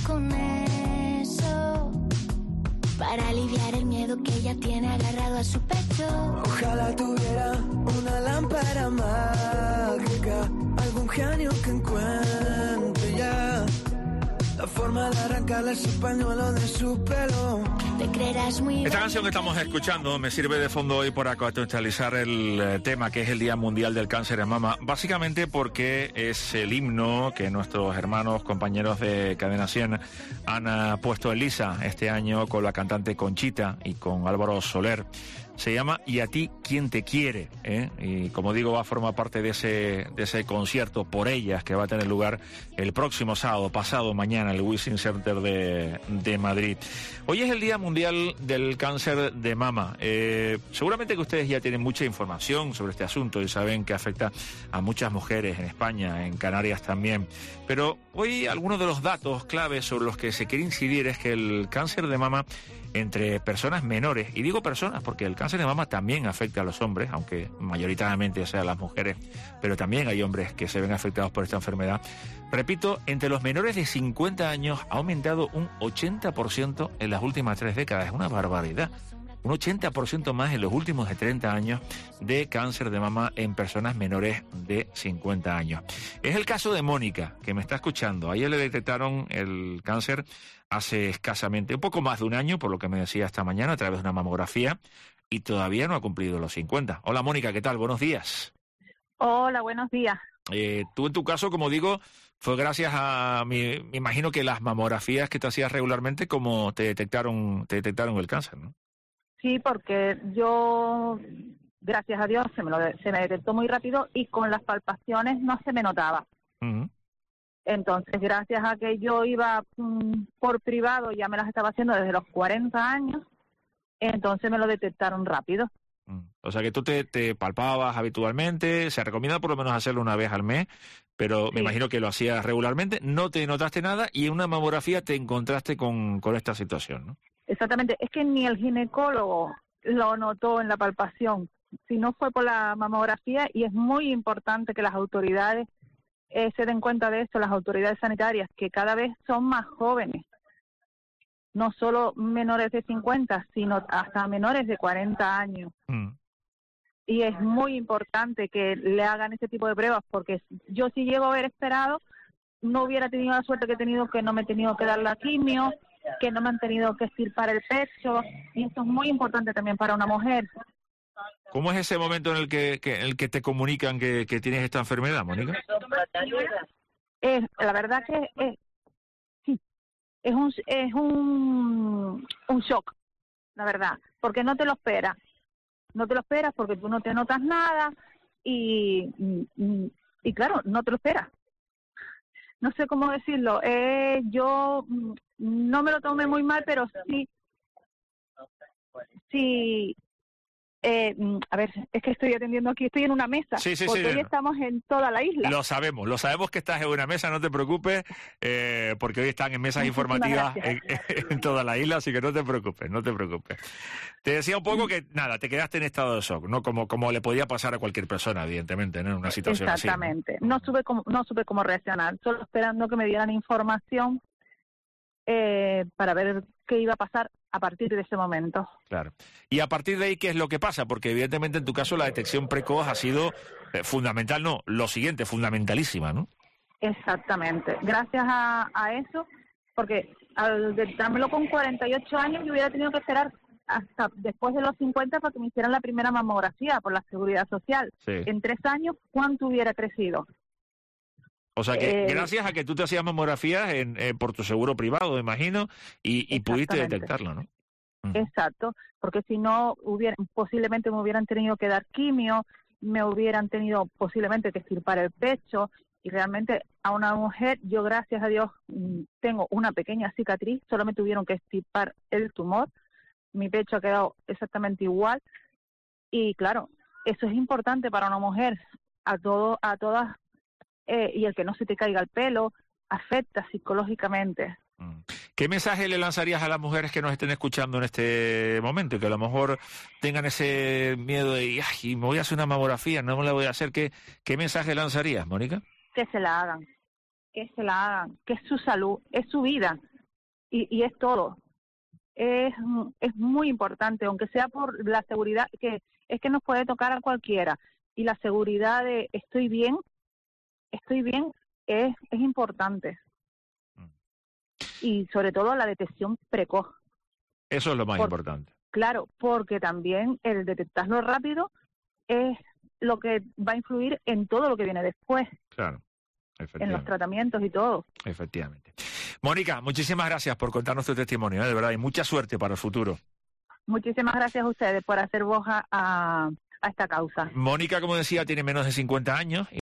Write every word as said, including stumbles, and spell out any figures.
con eso para aliviar el miedo que ella tiene agarrado a su pecho. Ojalá tuviera una lámpara mágica, algún genio que encuentre ya la forma de arrancarle ese pañuelo de su pelo. Te creerás muy... Esta canción que estamos escuchando me sirve de fondo hoy para contextualizar el eh, tema que es el Día Mundial del Cáncer de Mama, básicamente porque es el himno que nuestros hermanos, compañeros de Cadena cien han uh, puesto en lisa este año con la cantante Conchita y con Álvaro Soler. Se llama Y a ti, ¿quién te quiere? ¿eh? Y como digo, va a formar parte de ese, de ese concierto por ellas que va a tener lugar el próximo sábado, pasado mañana, en el Wishing Center de, de Madrid. Hoy es el Día Mundial del Cáncer de Mama. Eh, seguramente que ustedes ya tienen mucha información sobre este asunto y saben que afecta a muchas mujeres en España, en Canarias también. Pero hoy algunos de los datos claves sobre los que se quiere incidir es que el cáncer de mama entre personas menores, y digo personas porque el cáncer de mama también afecta a los hombres, aunque mayoritariamente sea a las mujeres, pero también hay hombres que se ven afectados por esta enfermedad. Repito, entre los menores de cincuenta años ha aumentado un ochenta por ciento en las últimas tres décadas. Es una barbaridad. Un ochenta por ciento más en los últimos de treinta años de cáncer de mama en personas menores de cincuenta años. Es el caso de Mónica, que me está escuchando. A ella le detectaron el cáncer hace escasamente un poco más de un año, por lo que me decía esta mañana, a través de una mamografía, y todavía no ha cumplido los cincuenta. Hola Mónica, ¿qué tal? Buenos días. Hola, buenos días. Eh, tú en tu caso, como digo, fue gracias a, me, me imagino que las mamografías que te hacías regularmente, como te detectaron, te detectaron el cáncer, ¿no? Sí, porque yo, gracias a Dios, se me, lo, se me detectó muy rápido y con las palpaciones no se me notaba. Uh-huh. Entonces, gracias a que yo iba um, por privado, ya me las estaba haciendo desde los cuarenta años, entonces me lo detectaron rápido. Uh-huh. O sea que tú te, te palpabas habitualmente, se recomienda por lo menos hacerlo una vez al mes, pero sí. Me imagino que lo hacías regularmente, no te notaste nada y en una mamografía te encontraste con, con esta situación, ¿no? Exactamente, es que ni el ginecólogo lo notó en la palpación, sino fue por la mamografía, y es muy importante que las autoridades eh, se den cuenta de esto, las autoridades sanitarias, que cada vez son más jóvenes, no solo menores de cincuenta, sino hasta menores de cuarenta años. Mm. Y es muy importante que le hagan este tipo de pruebas, porque yo si llego a haber esperado, no hubiera tenido la suerte que he tenido, que no me he tenido que dar la quimio, que no me han tenido que estirpar el pecho, y esto es muy importante también para una mujer. ¿Cómo es ese momento en el que, que, en el que te comunican que, que tienes esta enfermedad, Mónica? Es, la verdad que es, sí, es un es un, un shock, la verdad, porque no te lo esperas, no te lo esperas porque tú no te notas nada y, y, y claro, no te lo esperas. No sé cómo decirlo, eh, yo no me lo tomé muy mal, pero sí, sí, eh, a ver, es que estoy atendiendo aquí, estoy en una mesa, sí, sí, porque sí, hoy no. estamos en toda la isla. Lo sabemos, lo sabemos que estás en una mesa, no te preocupes, eh, porque hoy están en mesas informativas en, en toda la isla, así que no te preocupes, no te preocupes. Te decía un poco que, nada, te quedaste en estado de shock, ¿no? Como, como le podía pasar a cualquier persona, evidentemente, ¿no? En una situación Exactamente. así, ¿no? No supe cómo, no supe cómo reaccionar, solo esperando que me dieran información eh, para ver qué iba a pasar a partir de ese momento. Claro. Y a partir de ahí, ¿qué es lo que pasa? Porque evidentemente en tu caso la detección precoz ha sido eh, fundamental, no, lo siguiente, fundamentalísima, ¿no? Exactamente. Gracias a, a eso, porque al detectármelo con cuarenta y ocho años yo hubiera tenido que esperar hasta después de los cincuenta para que me hicieran la primera mamografía por la Seguridad Social. Sí. En tres años, ¿cuánto hubiera crecido? O sea que eh, gracias a que tú te hacías mamografías en, eh, por tu seguro privado, me imagino, y, y pudiste detectarlo, ¿no? Uh-huh. Exacto, porque si no, hubiera, posiblemente me hubieran tenido que dar quimio, me hubieran tenido posiblemente que extirpar el pecho, y realmente a una mujer, yo gracias a Dios tengo una pequeña cicatriz, solo me tuvieron que extirpar el tumor, mi pecho ha quedado exactamente igual, y claro, eso es importante para una mujer, a todo, a todas, eh, y el que no se te caiga el pelo, afecta psicológicamente. ¿Qué mensaje le lanzarías a las mujeres que nos estén escuchando en este momento y que a lo mejor tengan ese miedo de, ay, me voy a hacer una mamografía, no me la voy a hacer? ¿Qué, qué mensaje lanzarías, Mónica? Que se la hagan, que se la hagan, que es su salud, es su vida. y, y es todo. Es, es muy importante, aunque sea por la seguridad, que es que nos puede tocar a cualquiera, y la seguridad de estoy bien, estoy bien, es, es importante. Y sobre todo la detección precoz. Eso es lo más por, importante. Claro, porque también el detectarlo rápido es lo que va a influir en todo lo que viene después. Claro, efectivamente. En los tratamientos y todo. Efectivamente. Mónica, muchísimas gracias por contarnos tu testimonio, ¿eh? De verdad, y mucha suerte para el futuro. Muchísimas gracias a ustedes por hacer voz a, a esta causa. Mónica, como decía, tiene menos de cincuenta años.